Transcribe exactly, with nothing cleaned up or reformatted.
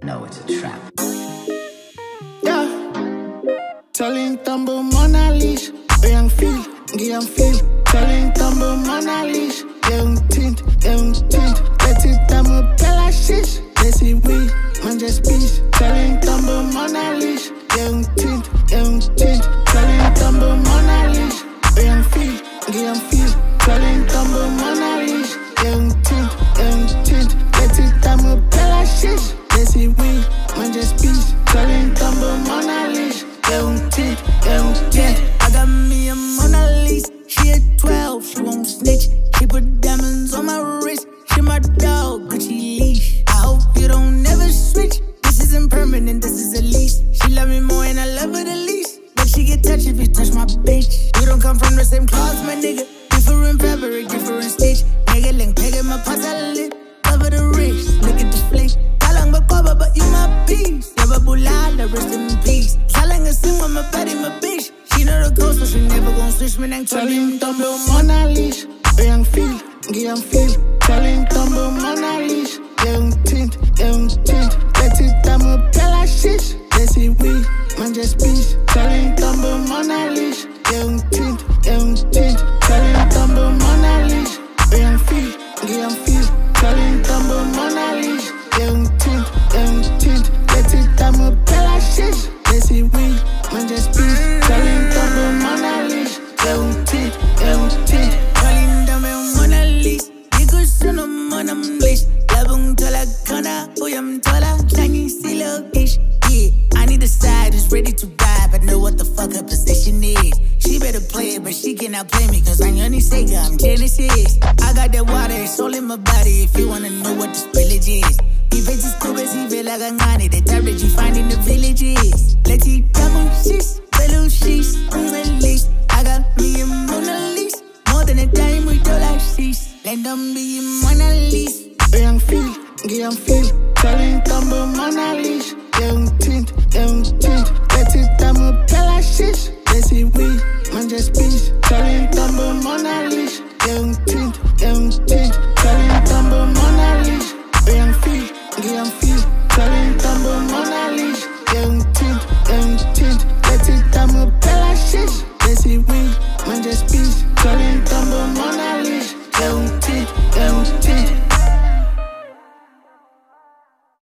No, it's a trap. Yeah. Telling Tumble Mona Lisa. Young feel, young feel. Telling Tumble Mona Lisa. Young tint, young tint. Let it tumble, pela shish. Let's see we, man just peace. Telling Tumble Mona Lisa. Young tint, young tint. Telling Tumble Mona Lisa. Young feel, young feel. Telling Tumble Mona Lisa. Young tint, young tint. Let it tumble, pela shish. Let's see we, man just peace. Telling Tumble Mona Lisa. Young tint, young tint. I got me a Mona Lisa. She at twelve, she won't snitch. She put diamonds on my wrist. She my dog, Gucci leash. I hope you don't never switch. This isn't permanent, this is a lease. She love me more and I love her the least. But she get touched if you touch my bitch. We don't come from the same cloth, my nigga. Different fabric, different stitch. Nigga link, nigga my puzzle lit. Cover the wrist, look at the flick. Talang bakoba, but you my piece. Never bulala, rest in peace. Talang a sim, I'm a body, my bitch. She know the code, so she never gon' switch me. Nang Telling Tumble Mona Lisa. Young feel, young feel. Telling Tumble Mona Lisa. Young tint, young tint. Let it tumble, pela shish. Let's see we, man just peace. Telling Tumble Mona Lisa. Young tint, young tint. Telling Tumble Mona Lisa. Young feel, young feel. Telling Tumble Mona Lisa. Young tint, young tint. Let it tumble, pela shish. Let's see we, man just peace. Telling Tumble Mona Lisa. Young tint, young tint. Calling Tumble Mona Lisa. Niggas son of man, I'm bliss. Labung tola kana, uyam tola. Shiny silo ish. Yeah, I need a side who's ready to ride, but know what the fuck her position is. She better play it, but she cannot play me, cause I'm Yoni Sega, I'm Genesis. I got that water, it's all in my body, if you wanna know what this village is. If it's just too busy, feel like I'm on it, the type that you find in the villages. Let's eat double shits, fellow sheets, unreleased. I got me a Mona Lisa, more than a time we do like sheets. Let them be a Mona Lisa. Young feel, young feel. Telling Tumble Mona Lisa. Young tint, young tint. Let it tumble, pela shish. Let's see we, man just peace. Telling Tumble Mona Lisa. Young tint, young tint. Telling Tumble Mona Lisa. Young feel, young feel. Telling Tumble Mona Lisa. Young tint, young tint.